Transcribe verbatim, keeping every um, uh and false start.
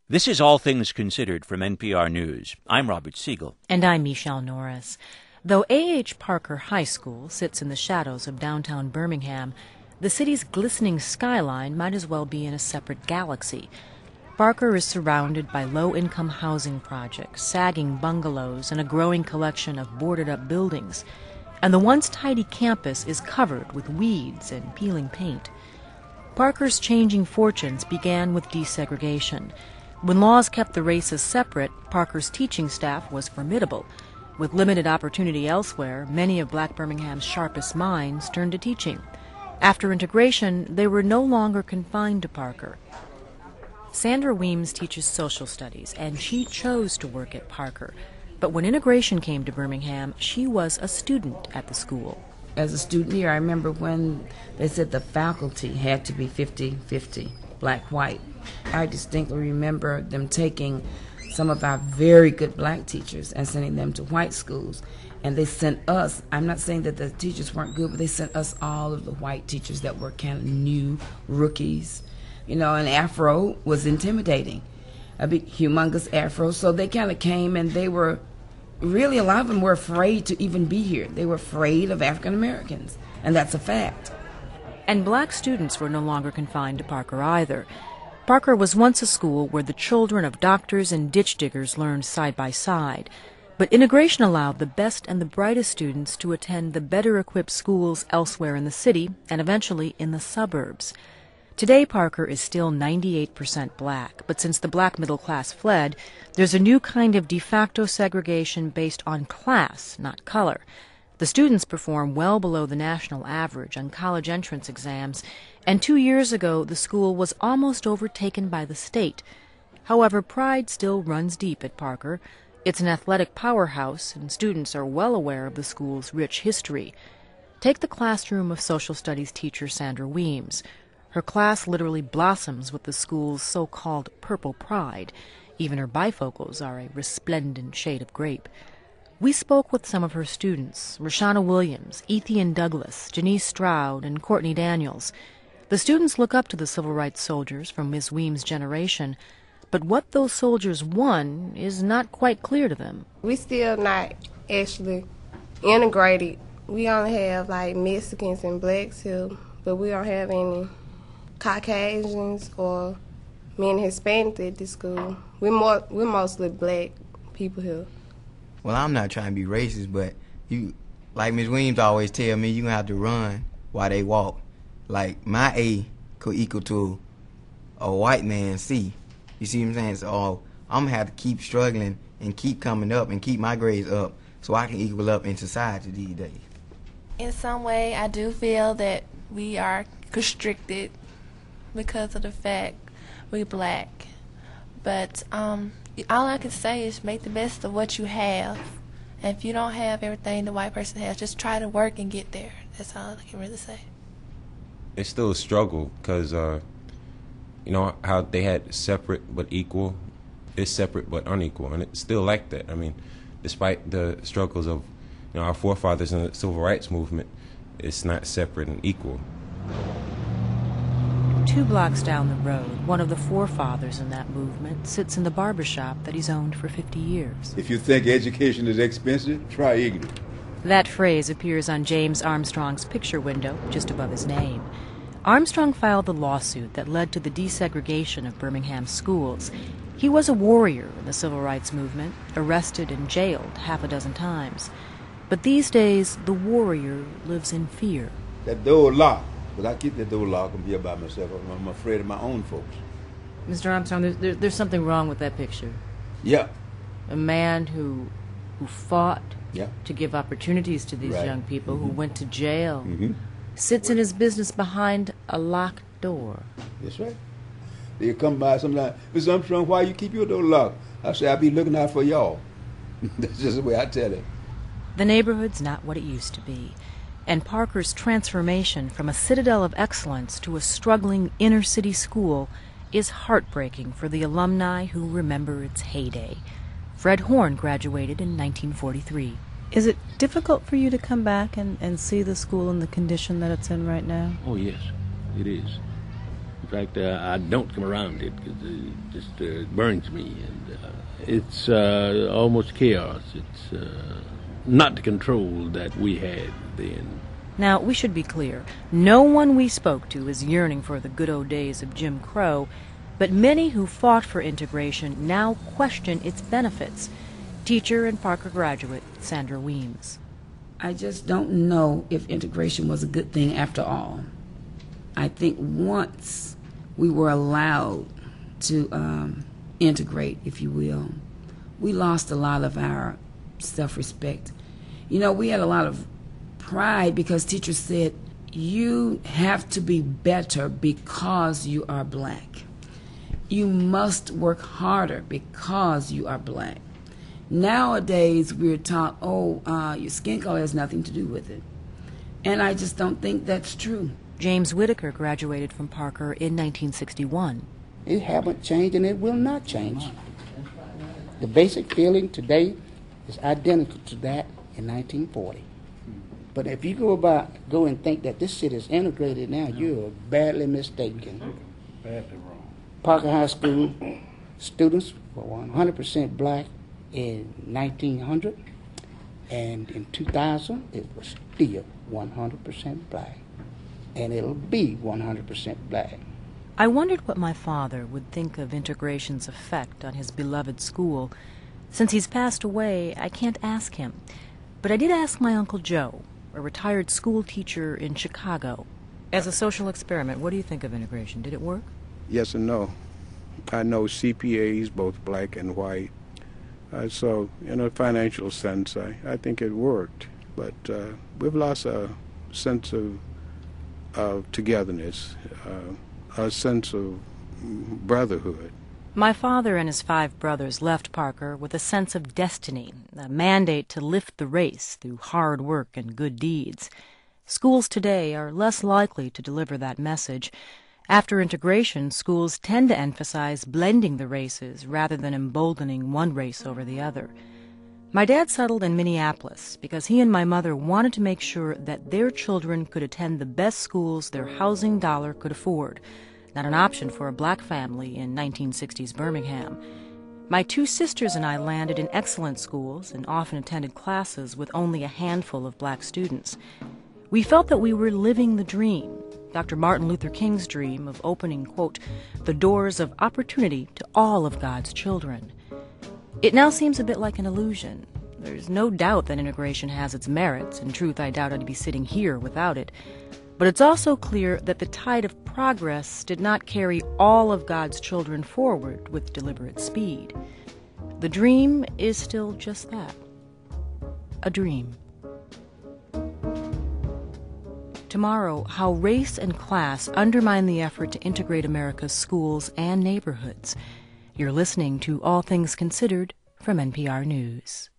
This is All Things Considered from N P R News. I'm Robert Siegel. And I'm Michelle Norris. Though A H. Parker High School sits in the shadows of downtown Birmingham, the city's glistening skyline might as well be in a separate galaxy. Parker is surrounded by low-income housing projects, sagging bungalows, and a growing collection of boarded-up buildings. And the once tidy campus is covered with weeds and peeling paint. Parker's changing fortunes began with desegregation. When laws kept the races separate, Parker's teaching staff was formidable. With limited opportunity elsewhere, many of Black Birmingham's sharpest minds turned to teaching. After integration, they were no longer confined to Parker. Sandra Weems teaches social studies, and she chose to work at Parker. But when integration came to Birmingham, she was a student at the school. As a student here, I remember when they said the faculty had to be fifty fifty, black-white. I distinctly remember them taking some of our very good black teachers and sending them to white schools. And they sent us, I'm not saying that the teachers weren't good, but they sent us all of the white teachers that were kind of new, rookies. You know, an afro was intimidating, a big, humongous afro. So they kind of came and they were, really a lot of them were afraid to even be here. They were afraid of African Americans, and that's a fact. And black students were no longer confined to Parker either. Parker was once a school where the children of doctors and ditch diggers learned side by side. But integration allowed the best and the brightest students to attend the better-equipped schools elsewhere in the city and eventually in the suburbs. Today, Parker is still ninety-eight percent black, but since the black middle class fled, there's a new kind of de facto segregation based on class, not color. The students perform well below the national average on college entrance exams, and two years ago the school was almost overtaken by the state. However, pride still runs deep at Parker. It's an athletic powerhouse, and students are well aware of the school's rich history. Take the classroom of social studies teacher Sandra Weems. Her class literally blossoms with the school's so-called purple pride. Even her bifocals are a resplendent shade of grape. We spoke with some of her students, Rashana Williams, Ethian Douglas, Janice Stroud, and Courtney Daniels. The students look up to the civil rights soldiers from Miz Weems' generation, but what those soldiers won is not quite clear to them. We still not actually integrated. We only have like Mexicans and blacks here, but we don't have any Caucasians or many Hispanics at this school. We're more we're mostly black people here. Well, I'm not trying to be racist, but you, like Miz Weems always tell me, you're going to have to run while they walk. Like, my A could equal to a white man's C. You see what I'm saying? So I'm going to have to keep struggling and keep coming up and keep my grades up so I can equal up in society these days. In some way, I do feel that we are constricted because of the fact we're black. But um, all I can say is make the best of what you have. And if you don't have everything the white person has, just try to work and get there. That's all I can really say. It's still a struggle because, uh, you know, how they had separate but equal. It's separate but unequal, and it's still like that. I mean, despite the struggles of, you know, our forefathers in the civil rights movement, it's not separate and equal. Two blocks down the road, one of the forefathers in that movement sits in the barber shop that he's owned for fifty years. If you think education is expensive, try Igloo. That phrase appears on James Armstrong's picture window just above his name. Armstrong filed the lawsuit that led to the desegregation of Birmingham's schools. He was a warrior in the civil rights movement, arrested and jailed half a dozen times. But these days, the warrior lives in fear. That door locked. But I keep that door locked and be by myself. I'm afraid of my own folks. Mister Armstrong, there's, there, there's something wrong with that picture. Yeah. A man who who fought yeah. to give opportunities to these right. young people, mm-hmm. who went to jail, mm-hmm. sits in his business behind a locked door. That's right. They come by sometimes, Mister Armstrong, why you keep your door locked? I say, I'll be looking out for y'all. That's just the way I tell it. The neighborhood's not what it used to be. And Parker's transformation from a citadel of excellence to a struggling inner-city school is heartbreaking for the alumni who remember its heyday. Fred Horn graduated in nineteen forty-three. Is it difficult for you to come back and, and see the school in the condition that it's in right now? Oh, yes, it is. fact, uh, I don't come around it because it just uh, burns me. And uh, it's uh, almost chaos. It's uh, not the control that we had then. Now, we should be clear. No one we spoke to is yearning for the good old days of Jim Crow, but many who fought for integration now question its benefits. Teacher and Parker graduate Sandra Weems. I just don't know if integration was a good thing after all. I think once we were allowed to um, integrate, if you will, we lost a lot of our self-respect. You know, we had a lot of pride because teachers said, you have to be better because you are black. You must work harder because you are black. Nowadays, we're taught, oh, uh, your skin color has nothing to do with it. And I just don't think that's true. James Whitaker graduated from Parker in nineteen sixty-one. It haven't changed and it will not change. The basic feeling today is identical to that in nineteen forty. But if you go about, go and think that this city is integrated now, you're badly mistaken. Badly wrong. Parker High School students were one hundred percent black in nineteen hundred, and in two thousand it was still one hundred percent black, and it'll be one hundred percent black. I wondered what my father would think of integration's effect on his beloved school. Since he's passed away, I can't ask him, but I did ask my Uncle Joe, a retired school teacher in Chicago. As a social experiment, what do you think of integration? Did it work? Yes and no. I know C P As, both black and white. Uh, so, in a financial sense, I, I think it worked. But uh, we've lost a sense of, of togetherness, uh, a sense of brotherhood. My father and his five brothers left Parker with a sense of destiny, a mandate to lift the race through hard work and good deeds. Schools today are less likely to deliver that message. After integration, schools tend to emphasize blending the races rather than emboldening one race over the other. My dad settled in Minneapolis because he and my mother wanted to make sure that their children could attend the best schools their housing dollar could afford, not an option for a black family in nineteen sixties Birmingham. My two sisters and I landed in excellent schools and often attended classes with only a handful of black students. We felt that we were living the dream, Doctor Martin Luther King's dream of opening, quote, the doors of opportunity to all of God's children. It now seems a bit like an illusion. There's no doubt that integration has its merits. In truth, I doubt I'd be sitting here without it. But it's also clear that the tide of progress did not carry all of God's children forward with deliberate speed. The dream is still just that, a dream. Tomorrow, how race and class undermine the effort to integrate America's schools and neighborhoods. You're listening to All Things Considered from N P R News.